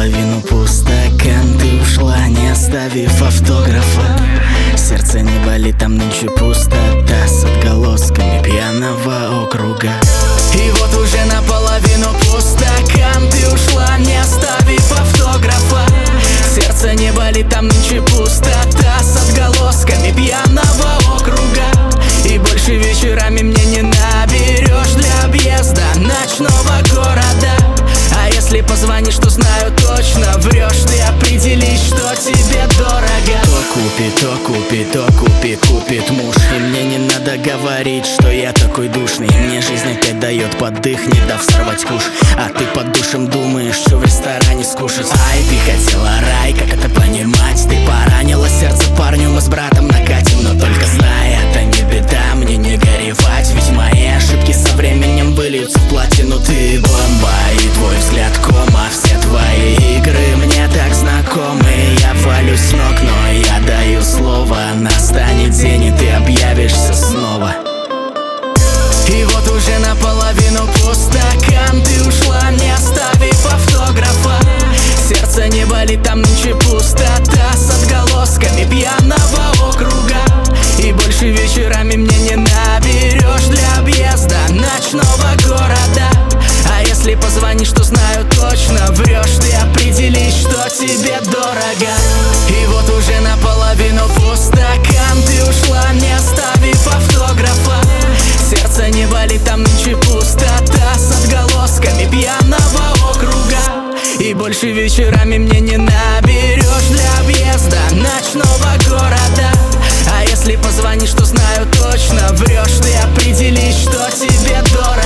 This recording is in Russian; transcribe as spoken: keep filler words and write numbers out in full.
наполовину пустакан. Ты ушла, не оставив автографа. Сердце не болит, там нынче пустота с отголосками пьяного округа. И вот уже наполовину пустакан. Ты ушла, не оставив автографа. Сердце не болит, там нынче пустота с отголосками пьяного округа. И больше вечерами мне не наберешь для объезда ночного города. А если позвонишь, то знаю точно врешь. Ты определишь, что тебе дорого. То купит, то купит, то купит, купит муж. И мне не надо говорить, что я такой душный. Мне жизнь опять дает поддых, не дав сорвать куш. А ты под душем думаешь, что в ресторане скушать. Ай, ты хотела рай, как это понимать? Ты поранила сердце парню, мы с братом накатим. Но только знай, это не беда, мне не горевать. Ведь мои ошибки со временем выльются в платину. Ты бомба, и твой взгляд кома. Все твои игры мне так знакомы. Я валюсь с ног, но я даю слово. Настанет день, и ты объявишься снова. И вот уже наполовину пустакан. Ты ушла, не оставив автографа. Сердце не болит, там нынче пустота с отголосками пьяного округа. И больше вечерами мне не наберешь для объезда ночного города. А если позвонишь, то знаю точно врешь. Ты определишь, что тебе дорого. И вот уже наполовину пустакан. Ты ушла, не оставив автографа. Сердце не болит, там нынче пустота с отголосками пьяного округа. И больше вечерами мне не наберешь для объезда ночного города. А если позвонишь, то знаю точно врешь. Ты определишь, что тебе дорого.